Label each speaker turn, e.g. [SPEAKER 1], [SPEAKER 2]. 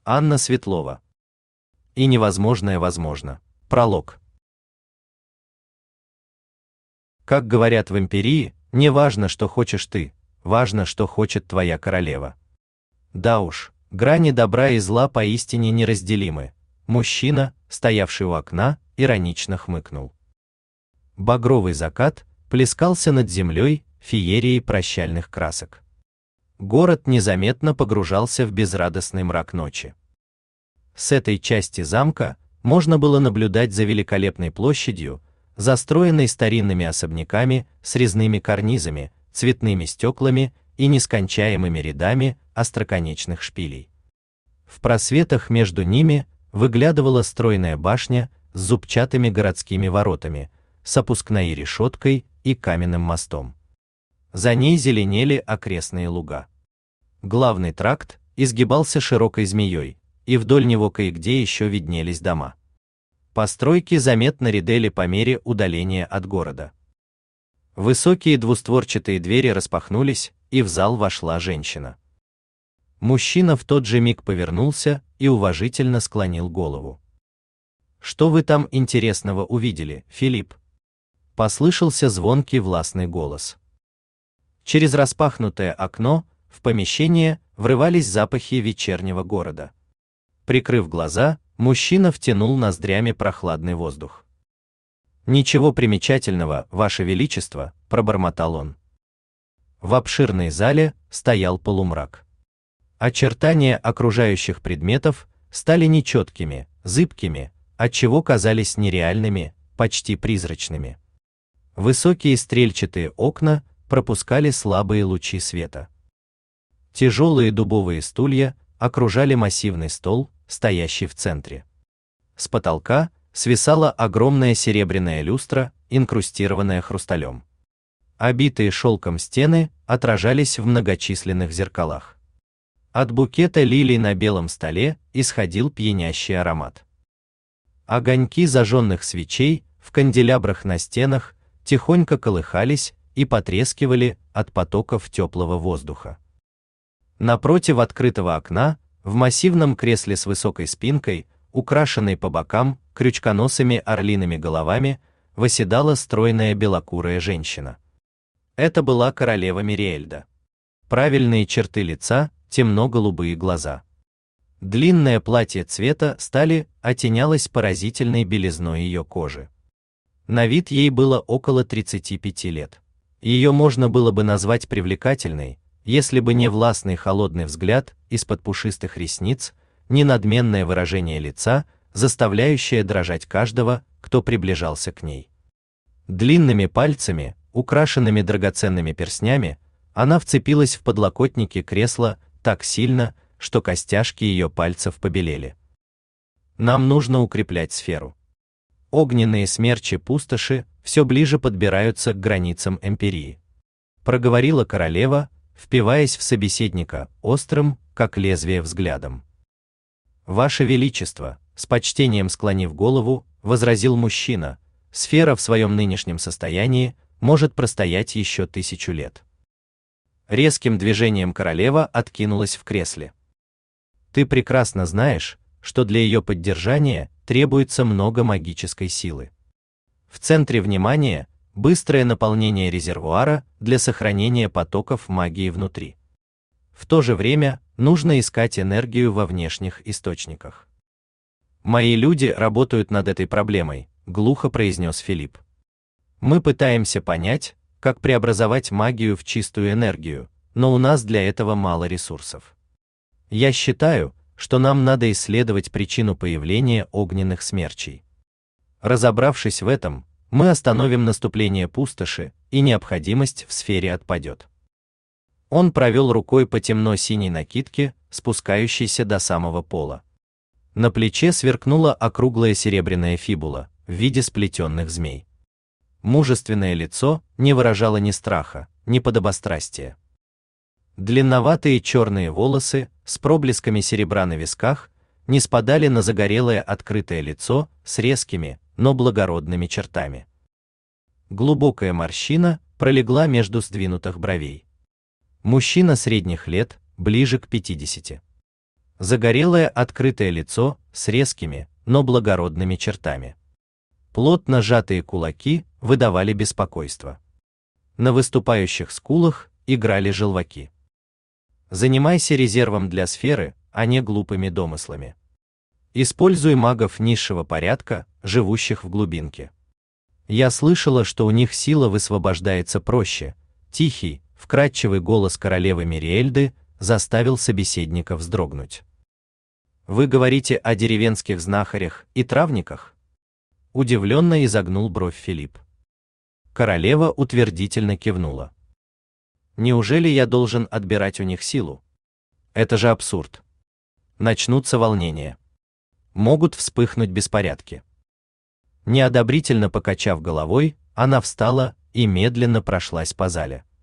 [SPEAKER 1] Анна Светлова. И невозможное возможно. Пролог. Как говорят в империи, не важно, что хочешь ты, важно, что хочет твоя королева. Да уж, грани добра и зла поистине неразделимы. Мужчина, стоявший у окна, иронично хмыкнул. Багровый закат плескался над землей феерией прощальных красок. Город незаметно погружался в безрадостный мрак ночи. С этой части замка можно было наблюдать за великолепной площадью, застроенной старинными особняками с резными карнизами, цветными стеклами и нескончаемыми рядами остроконечных шпилей. В просветах между ними выглядывала стройная башня с зубчатыми городскими воротами, с опускной решеткой и каменным мостом. За ней зеленели окрестные луга. Главный тракт изгибался широкой змеей, и вдоль него кое-где еще виднелись дома. Постройки заметно редели по мере удаления от города. Высокие двустворчатые двери распахнулись, и в зал вошла женщина. Мужчина в тот же миг повернулся и уважительно склонил голову. «Что вы там интересного увидели, Филипп?» Послышался звонкий властный голос. Через распахнутое окно в помещение врывались запахи вечернего города. Прикрыв глаза, мужчина втянул ноздрями прохладный воздух. «Ничего примечательного, Ваше Величество», — пробормотал он. В обширной зале стоял полумрак. Очертания окружающих предметов стали нечеткими, зыбкими, отчего казались нереальными, почти призрачными. Высокие стрельчатые окна пропускали слабые лучи света. Тяжелые дубовые стулья окружали массивный стол, стоящий в центре. С потолка свисала огромная серебряная люстра, инкрустированная хрусталем. Обитые шелком стены отражались в многочисленных зеркалах. От букета лилий на белом столе исходил пьянящий аромат. Огоньки зажженных свечей в канделябрах на стенах тихонько колыхались и потрескивали от потоков теплого воздуха. Напротив открытого окна, в массивном кресле с высокой спинкой, украшенной по бокам крючконосыми орлиными головами, восседала стройная белокурая женщина. Это была королева Мириэльда. Правильные черты лица, темно-голубые глаза. Длинное платье цвета стали оттенялось поразительной белизной ее кожи. На вид ей было около 35 лет. Ее можно было бы назвать привлекательной, если бы не властный холодный взгляд из-под пушистых ресниц, не надменное выражение лица, заставляющее дрожать каждого, кто приближался к ней. Длинными пальцами, украшенными драгоценными перстнями, она вцепилась в подлокотники кресла так сильно, что костяшки ее пальцев побелели. «Нам нужно укреплять сферу. Огненные смерчи пустоши все ближе подбираются к границам империи», проговорила королева, впиваясь в собеседника острым, как лезвие, взглядом. «Ваше Величество», с почтением склонив голову, возразил мужчина, «сфера в своем нынешнем состоянии может простоять еще 1000 лет». Резким движением королева откинулась в кресле. «Ты прекрасно знаешь, что для ее поддержания требуется много магической силы. В центре внимания быстрое наполнение резервуара для сохранения потоков магии внутри. В то же время нужно искать энергию во внешних источниках. Мои люди работают над этой проблемой», — глухо произнес Филипп. «Мы пытаемся понять, как преобразовать магию в чистую энергию, но у нас для этого мало ресурсов. Я считаю, что нам надо исследовать причину появления огненных смерчей. Разобравшись в этом, мы остановим наступление пустоши, и необходимость в сфере отпадет». Он провел рукой по темно-синей накидке, спускающейся до самого пола. На плече сверкнула округлая серебряная фибула в виде сплетенных змей. Мужественное лицо не выражало ни страха, ни подобострастия. Длинноватые черные волосы с проблесками серебра на висках не спадали на загорелое открытое лицо с резкими, но благородными чертами. Глубокая морщина пролегла между сдвинутых бровей. Мужчина средних лет, ближе к 50. Загорелое открытое лицо с резкими, но благородными чертами. Плотно сжатые кулаки выдавали беспокойство. На выступающих скулах играли желваки. Занимайся резервом для сферы, а не глупыми домыслами. Используй магов низшего порядка, живущих в глубинке. Я слышала, что у них сила высвобождается проще. Тихий, вкрадчивый голос королевы Мириэльды заставил собеседника вздрогнуть. Вы говорите о деревенских знахарях и травниках? Удивленно изогнул бровь Филипп. Королева утвердительно кивнула. Неужели я должен отбирать у них силу? Это же абсурд. Начнутся волнения. Могут вспыхнуть беспорядки. Неодобрительно покачав головой, она встала и медленно прошлась по зале.